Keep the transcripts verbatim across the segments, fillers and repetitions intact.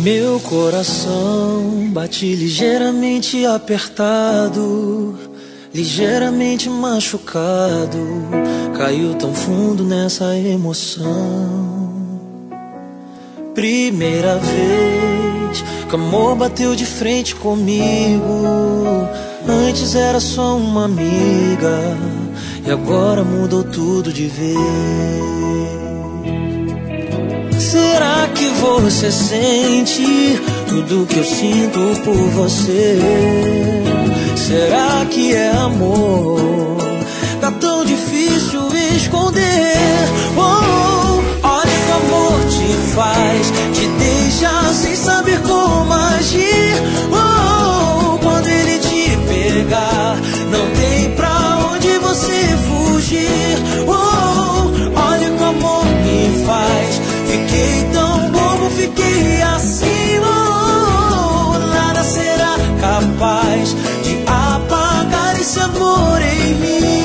Meu coração bate ligeiramente apertado, ligeiramente machucado, caiu tão fundo nessa emoção. Primeira vez que o amor bateu de frente comigo, antes era só uma amiga e agora mudou tudo de vez. Será que você sente tudo que eu sinto por você? Será que é amor? Tá tão difícil esconder. Oh, olha o que o amor te faz, te deixa sem saber como agir. Oh, quando ele te pegar, não tem pra onde você fugir. Oh, olha o que o amor me faz, fiquei tão bobo, fiquei assim. Oh, nada será capaz de apagar esse amor em mim.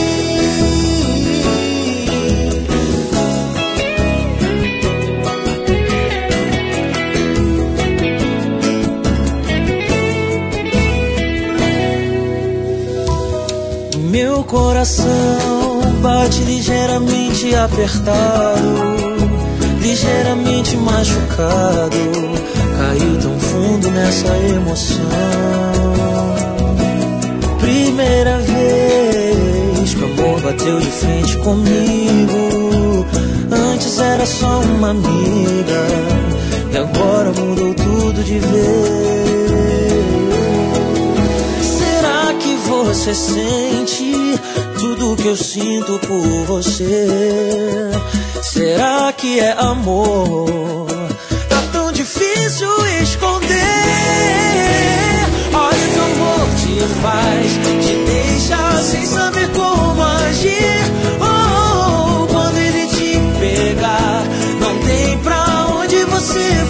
Meu coração bate ligeiramente apertado, ligeiramente machucado, caiu tão fundo nessa emoção. Primeira vez que o amor bateu de frente comigo, antes era só uma amiga e agora mudou tudo de vez. Será que você sente tudo que eu sinto por você? Será que é amor? Tá tão difícil esconder. Olha o que o amor te faz, te deixa sem saber como agir. Oh, quando ele te pegar, não tem pra onde você